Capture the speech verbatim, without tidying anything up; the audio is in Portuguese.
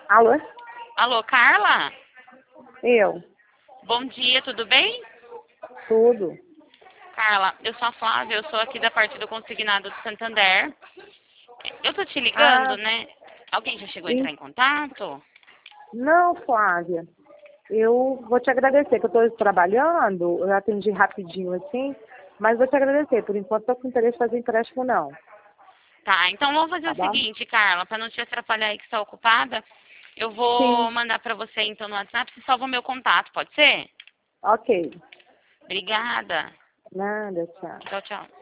Alô? Alô, Carla? Eu? Bom dia, tudo bem? Tudo. Carla, eu sou a Flávia, eu sou aqui da parte do Consignado do Santander. Eu tô te ligando, Ah, né? Alguém já chegou a sim. entrar em contato? Não, Flávia. Eu vou te agradecer, que eu estou trabalhando, eu atendi rapidinho assim, mas vou te agradecer. Por enquanto, estou com interesse em fazer empréstimo, não. Tá, então vamos fazer Tá o bom? seguinte, Carla, para não te atrapalhar aí que está ocupada, eu vou Sim. mandar para você então no WhatsApp, você salva o meu contato, pode ser? Ok. Obrigada. Nada, tchau. Tchau, tchau.